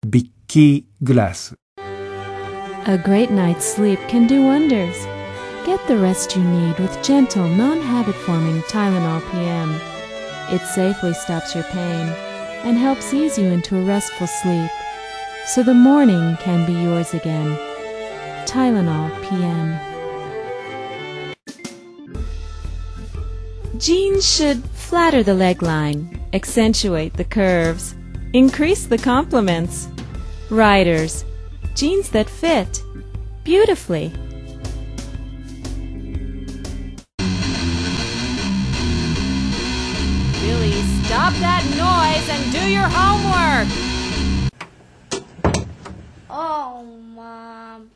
ビッキーグラス。 A great night's sleep can do wonders. Get the rest you need with gentle, non-habit-forming Tylenol PM. It safely stops your pain and helps ease you into a restful sleep, so the morning can be yours again. Tylenol PM. Jeans should flatter the leg line, accentuate the curves, increase the compliments. Riders, jeans that fit beautifully. Billy, stop that noise and do your homework! Oh, Mom.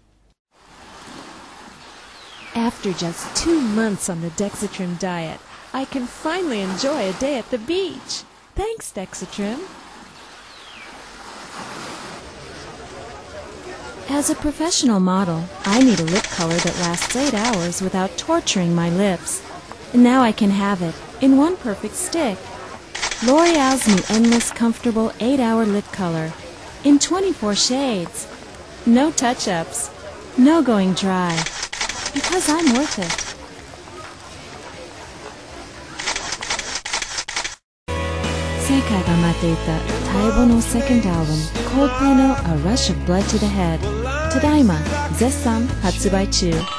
After just 2 months on the Dexatrim diet, I can finally enjoy a day at the beach. Thanks, Dexatrim. As a professional model, I need a lip color that lasts 8 hours without torturing my lips. And now I can have it in one perfect stick. L'Oreal's new Endless Comfortable 8-Hour Lip Color in 24 shades. No touch-ups, no going dry, because I'm worth it. 世界が待っていた待望の second album Coldplay の A Rush of Blood to the Head ただいま絶賛発売中。